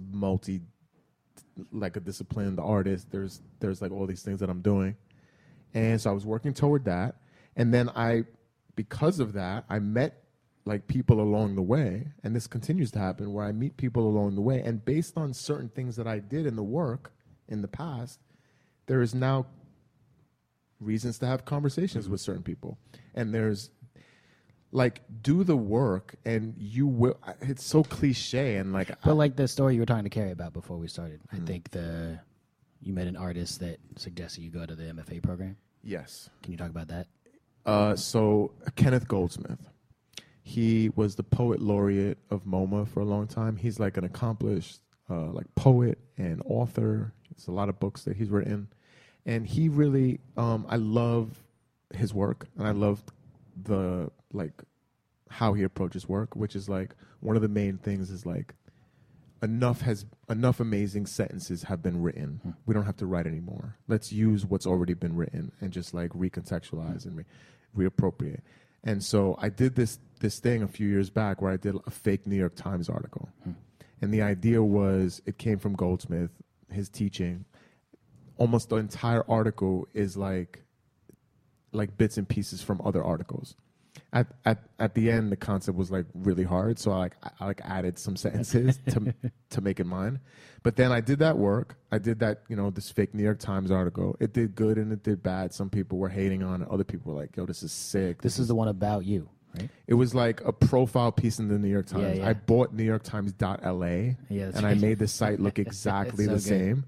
like a disciplined artist. There's like all these things that I'm doing. And so I was working toward that. And then because of that, I met, like, people along the way. And this continues to happen where I meet people along the way. And based on certain things that I did in the work in the past, there is now reasons to have conversations with certain people. And there's, like, do the work and you will. It's so cliche and, like. But like the story you were talking to Carrie about before we started, I think you met an artist that suggested you go to the MFA program. Yes. Can you talk about that? So Kenneth Goldsmith, he was the poet laureate of MoMA for a long time. He's, like, an accomplished like poet and author. There's a lot of books that he's written, and he really I love his work, and I love the, like, how he approaches work, which is, like, one of the main things is, like, enough amazing sentences have been written. We don't have to write anymore. Let's use what's already been written and just, like, recontextualize and reappropriate. And so I did this thing a few years back where I did a fake New York Times article. And the idea was, it came from Goldsmith, his teaching. Almost the entire article is like bits and pieces from other articles. At the end, the concept was, like, really hard, so I added some sentences to make it mine. But then I did that work. I did that, this fake New York Times article. It did good and it did bad. Some people were hating on it. Other people were like, "Yo, this is sick." This is the one about you, right? It was like a profile piece in the New York Times. Yeah. I bought NewYorkTimes.la, and I made the site look exactly the same.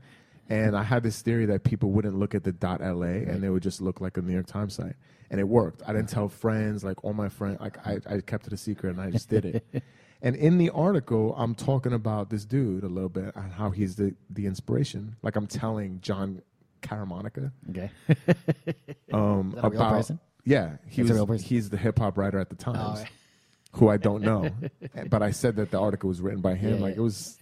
And I had this theory that people wouldn't look at the .la and they would just look like a New York Times site. And it worked. I didn't tell friends, like all my friends, like I kept it a secret and I just did it. And in the article, I'm talking about this dude a little bit and how he's the inspiration. Like I'm telling John Caramonica. Okay. Is that a real person? Yeah. It's a real person? He's the hip hop writer at the Times. Oh, right. Who I don't know. But I said that the article was written by him. Yeah, like yeah. it was.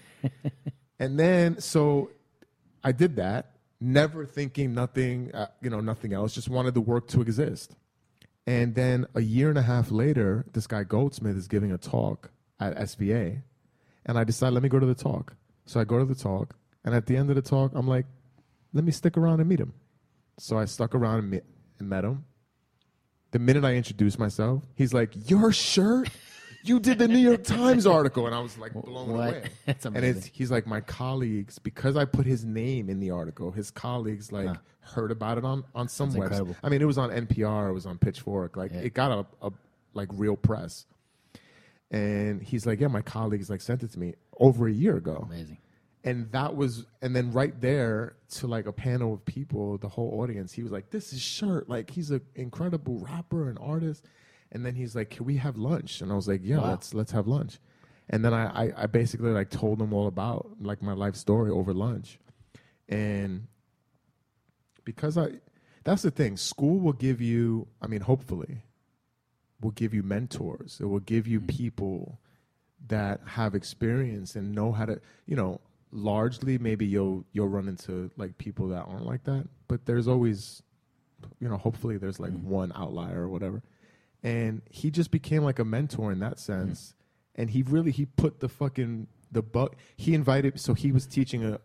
And then, so I did that, never thinking nothing, nothing else, just wanted the work to exist. And then a year and a half later, this guy Goldsmith is giving a talk at SVA. And I decided, let me go to the talk. So I go to the talk. And at the end of the talk, I'm like, let me stick around and meet him. So I stuck around and met him. The minute I introduced myself, he's like, your shirt? You did the New York Times article. And I was like blown away. That's And amazing. he's like, my colleagues, because I put his name in the article, his colleagues heard about it on some That's website. incredible. I mean, it was on NPR, it was on Pitchfork. Like it got a like real press. And he's like, yeah, my colleagues like sent it to me over a year ago. Amazing. And and then right there to like a panel of people, the whole audience, he was like, this is Shirt. Like he's an incredible rapper and artist. And then he's like, can we have lunch? And I was like, yeah, Wow. let's have lunch. And then I basically like told him all about like my life story over lunch. And because that's the thing, school will give you, I mean, hopefully will give you mentors. It will give you people that have experience and know how to, largely maybe you'll run into like people that aren't like that, but there's always, hopefully there's like one outlier or whatever. And he just became like a mentor in that sense. And he put he invited, so he was teaching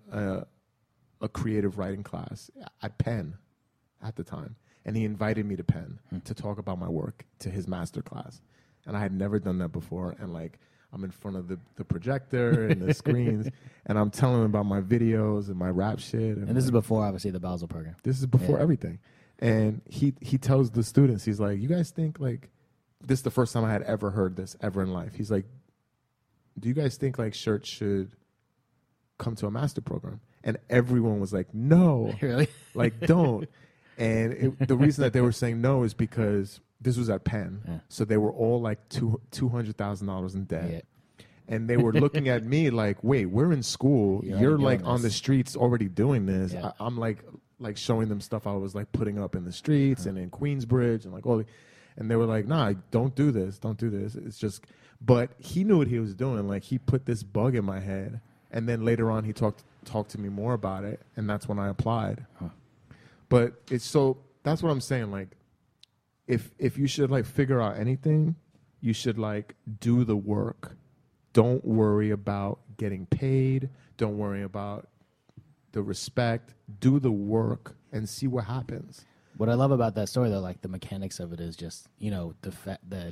a creative writing class at Penn at the time. And he invited me to Penn to talk about my work to his master class. And I had never done that before. And like, I'm in front of the projector and the screens, and I'm telling him about my videos and my rap shit. And this is before, obviously, the Basel program. This is before everything. And he tells the students, he's like, you guys think like, this is the first time I had ever heard this ever in life. He's like, do you guys think like Shirt should come to a master program? And everyone was like, no. Really? Like, don't. And the reason that they were saying no is because this was at Penn. Yeah. So they were all like $200,000 in debt. Yeah. And they were looking at me like, wait, we're in school. You're like doing on the this. streets already doing this. Yeah. I'm like showing them stuff I was like putting up in the streets and in Queensbridge and like all the, and they were like, nah, don't do this. Don't do this. It's just, but he knew what he was doing. Like he put this bug in my head. And then later on he talked to me more about it. And that's when I applied. Huh. But it's so, that's what I'm saying. Like if you should like figure out anything, you should like do the work. Don't worry about getting paid. Don't worry about the respect. Do the work and see what happens. What I love about that story, though, like the mechanics of it is just, the fact that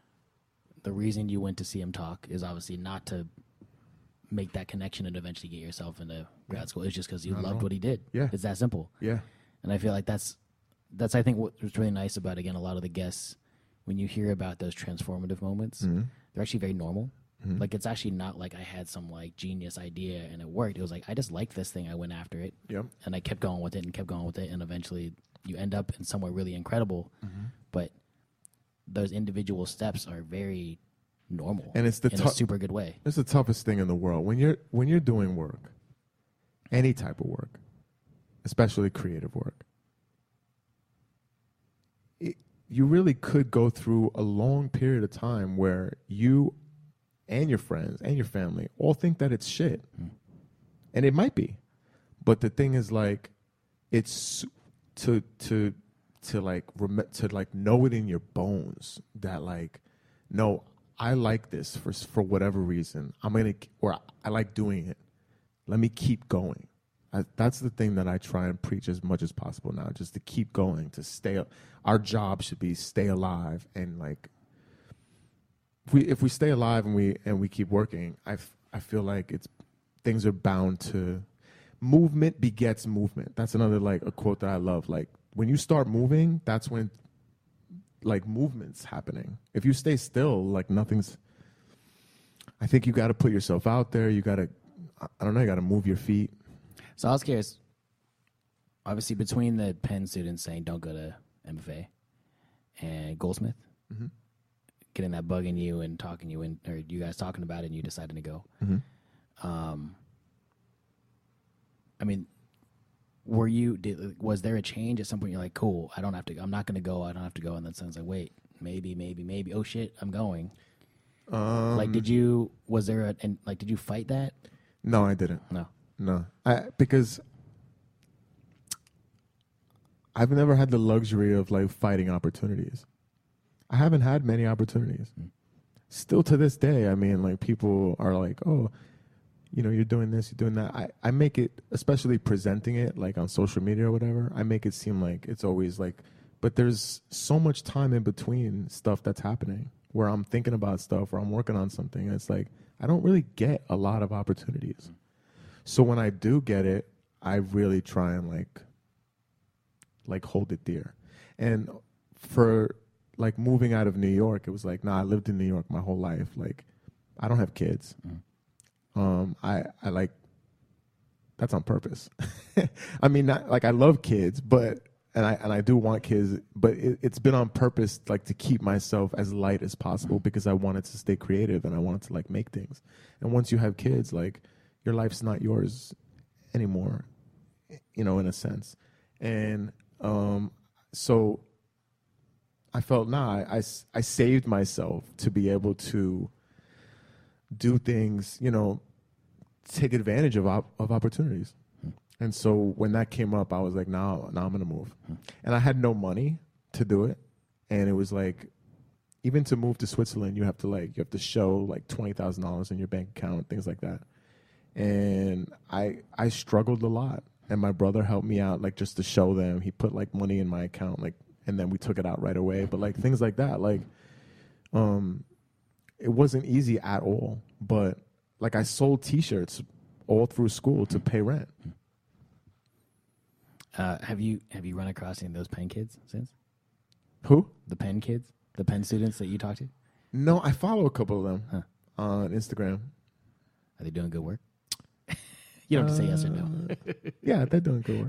the reason you went to see him talk is obviously not to make that connection and eventually get yourself into grad school. It's just because you loved what he did. Yeah. It's that simple. Yeah. And I feel like that's I think what's really nice about, again, a lot of the guests, when you hear about those transformative moments, they're actually very normal. Like, it's actually not like I had some like genius idea and it worked. It was like, I just liked this thing. I went after it. Yep. And I kept going with it and kept going with it. And eventually you end up in somewhere really incredible. But those individual steps are very normal. And it's in a super good way. It's the toughest thing in the world. When you're doing work, any type of work, especially creative work, you really could go through a long period of time where you and your friends and your family all think that it's shit. And it might be. But the thing is, like, it's to know it in your bones that, like, no, I like this for whatever reason. I like doing it. Let me keep going. That's the thing that I try and preach as much as possible now, just to keep going, to stay up. Our job should be stay alive, and like if we stay alive and we keep working, I feel like things are bound to, movement begets movement. That's another like a quote that I love. Like when you start moving, that's when like movement's happening. If you stay still, like nothing's. I think you got to put yourself out there. You got to, I don't know, you got to move your feet. So I was curious. Obviously, between the Penn students saying don't go to MFA and Goldsmith, getting that bug in you and talking you in, or you guys talking about it and you deciding to go. I mean, was there a change at some point? You're like, cool, I'm not going to go. I don't have to go. And then someone's like, wait, maybe. Oh shit, I'm going. Like, did you fight that? No, I didn't. No. Because I've never had the luxury of like fighting opportunities. I haven't had many opportunities. Still to this day, I mean, like people are like, oh, you know, you're doing this, you're doing that. I make it, especially presenting it like on social media or whatever, I make it seem like it's always like, but there's so much time in between stuff that's happening where I'm thinking about stuff or I'm working on something. And it's like, I don't really get a lot of opportunities. So when I do get it, I really try and like hold it dear. And for like moving out of New York, it was like, nah, I lived in New York my whole life. Like, I don't have kids. I like, that's on purpose. I mean, not like I love kids, but, and I do want kids, but it's been on purpose, like to keep myself as light as possible because I wanted to stay creative and I wanted to like make things. And once you have kids, like your life's not yours anymore, you know, in a sense. And, so I felt, I saved myself to be able to do things, you know, take advantage of opportunities. And so when that came up, I was like, now I'm going to move. And I had no money to do it. And it was like, even to move to Switzerland, you have to show like $20,000 in your bank account, things like that. And I struggled a lot. And my brother helped me out, like just to show them. He put like money in my account, like, and then we took it out right away. But like things like that, like, it wasn't easy at all. But like I sold T-shirts all through school to pay rent. Have you run across any of those Penn kids since? Who? The Penn kids, the Penn students that you talked to? No, I follow a couple of them on Instagram. Are they doing good work? You don't have to say yes or no. Yeah, they're doing good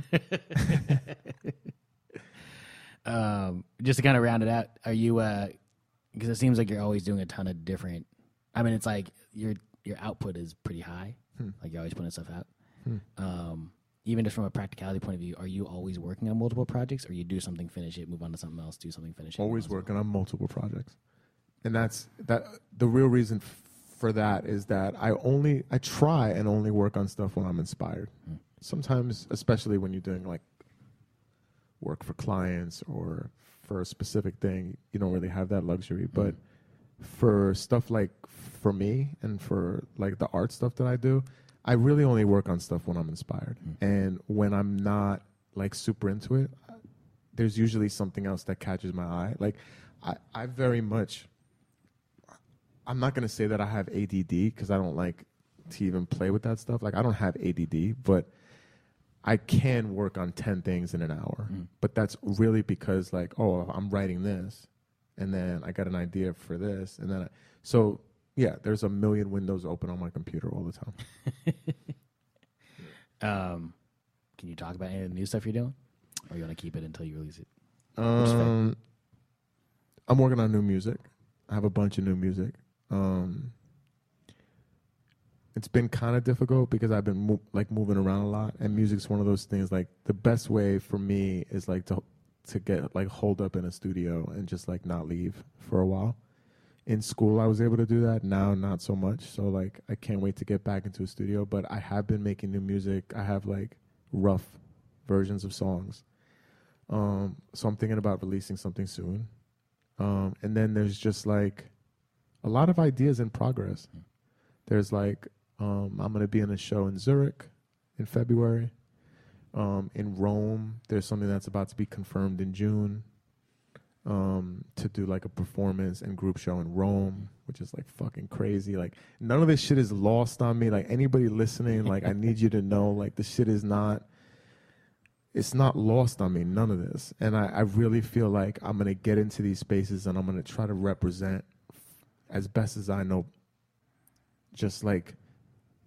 work. Just to kind of round it out, are you? Because it seems like you're always doing a ton of different. I mean, it's like your output is pretty high. Like you're always putting stuff out. Even just from a practicality point of view, are you always working on multiple projects, or you do something, finish it, move on to something else, do something, finish it? Always working on multiple projects, and that's the real reason for that is that I try and only work on stuff when I'm inspired. Sometimes, especially when you're doing like work for clients or for a specific thing, you don't really have that luxury. But for stuff like for me and for like the art stuff that I do, I really only work on stuff when I'm inspired. And when I'm not like super into it, there's usually something else that catches my eye. Like I very much, I'm not going to say that I have ADD because I don't like to even play with that stuff. Like I don't have ADD, but I can work on 10 things in an hour. But that's really because like, oh, I'm writing this and then I got an idea for this. And then, so yeah, there's a million windows open on my computer all the time. Can you talk about any of the new stuff you're doing? Or you want to keep it until you release it? I'm working on new music. I have a bunch of new music. It's been kind of difficult because I've been moving around a lot, and music's one of those things. Like the best way for me is like to get like holed up in a studio and just like not leave for a while. In school, I was able to do that. Now, not so much. So like I can't wait to get back into a studio. But I have been making new music. I have like rough versions of songs. So I'm thinking about releasing something soon. And then there's just like a lot of ideas in progress. There's like, I'm going to be in a show in Zurich in February. In Rome, there's something that's about to be confirmed in June to do like a performance and group show in Rome, which is like fucking crazy. Like none of this shit is lost on me. Like anybody listening, like I need you to know, like the shit is not, it's not lost on me, none of this. And I really feel like I'm going to get into these spaces and I'm going to try to represent as best as I know, just like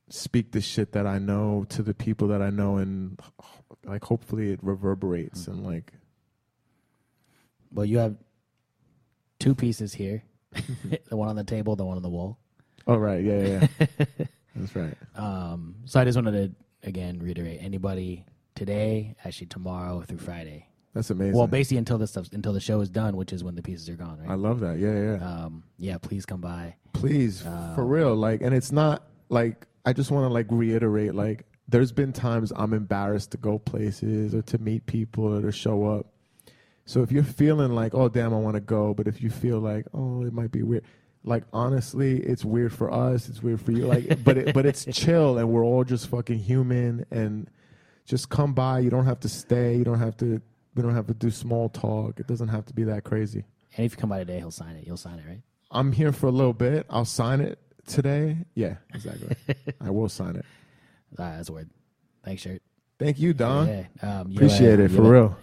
speak the shit that I know to the people that I know, and like hopefully it reverberates and like. Well, you have 2 pieces here. The one on the table, the one on the wall. Oh right, yeah. That's right. So I just wanted to again reiterate: anybody today, actually tomorrow through Friday. That's amazing. Well, basically until the show is done, which is when the pieces are gone, right? I love that. Yeah. Yeah, please come by. Please, for real. Like, and it's not like I just want to like reiterate. Like, there's been times I'm embarrassed to go places or to meet people or to show up. So if you're feeling like, oh damn, I want to go, but if you feel like, oh, it might be weird. Like, honestly, it's weird for us. It's weird for you. Like, but it's chill, and we're all just fucking human. And just come by. You don't have to stay. You don't have to. We don't have to do small talk. It doesn't have to be that crazy. And if you come by today, he'll sign it. You'll sign it, right? I'm here for a little bit. I'll sign it today. Yeah, exactly. I will sign it. That's a word. Thanks, Shirt. Thank you, Don. Yeah. Appreciate it, for real.